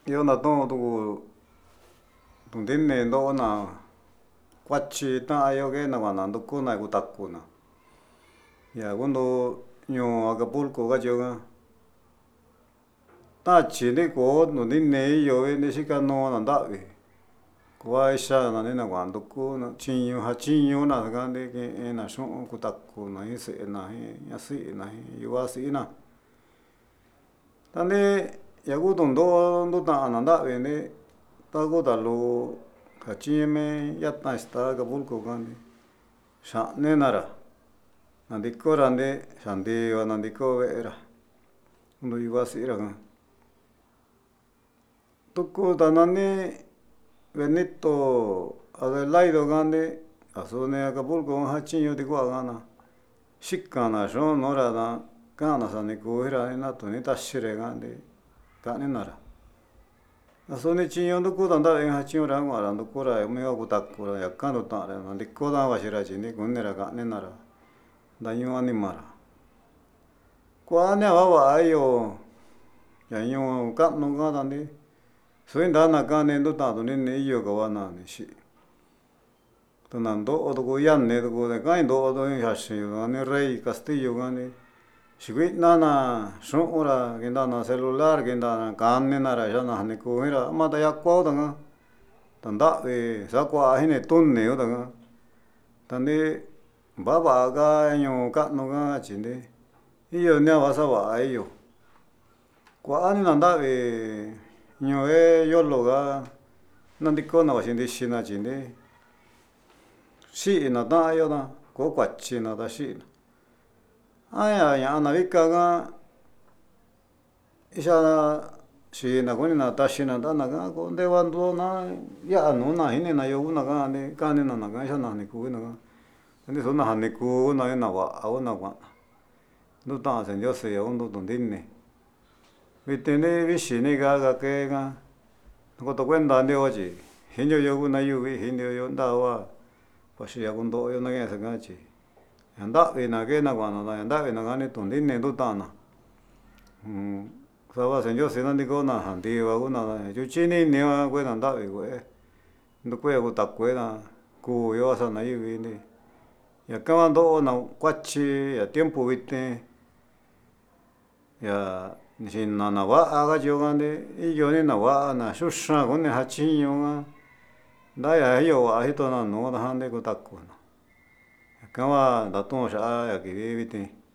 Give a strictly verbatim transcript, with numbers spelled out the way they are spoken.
Yo na tu'un tuku tuntine ndo'ona kuachi ta'ayoke nakuana ndukuna kutakuna ya kundo ñuu Acapulco kachioka tachi ndiko nundine iyo nixhikano nandavi kuaxa nanina kuan ndukuna chiño jachiñona ndakande kena xhu'un kutakuna iin xe'ena iin ñaxina iin yuvaxina tande yakutundo ndutana nravini takutalo kachime yata ixta Acapulco kani xhane nanrá nandikonrande xandiva nandiko veera nuyuvaxira tuku tanani benito adelaido ngani axuni Acapulco jachiño tikua ngana xhikana yo'o norada kana xanikunra natuni taxhire ngandi kani nanrá naxuni chiño nduku tandaña chionra kuanra ndukunra amigo kutakura yakano tanre nandikoda vaxhira chinikunera kani nanrá ndaño animanrá kuane vavayo ñaño kano ngandani xuindana kani ndutano nini iyo kavana nixhi tonando tukuyane tukudekaino yaxhi nani rey castillo ngani xhinguinana xhunra kinana celular kinana kani nanra yana nikuinra mataya kodanga tandavi xakua ini tuni kudanga tani vavaga ñoo kanoga chinde iyo ñava xava'a iyo kuani nandavi ñoe yologa nandikona vaxhixina chinde xhina tayona ko kuachina ndaxhina aya ñana vikanga ixana xhina kunina taxhina nanaga kondevandona ya'a nuna inina yona ngani kanina nakaxa nani kuinaga nixuna janikuna nava'a onakuan nutan xhendiose undo tundine viteni vixhini gaga kenga koto kuenta nrio chi jinio yonguna yuvii jinio yo ndava vaxhia kondoyo nañaxa ngachí ñandavi nakena kuana ñandavi nakani tundine ndutana uun xava xhendiose nandikona jandiva una yuchini niva kuena ndavi kue nukue kutakuena kuyo xanayivini ñakavandona kuachi ya tiempo vite ña xhinana va'a kachio kande iyo ni navana xuxan koni jachiño ndaya iyo va'a itona nuu ndajande kutakuna kava ndatunya yakivi viti.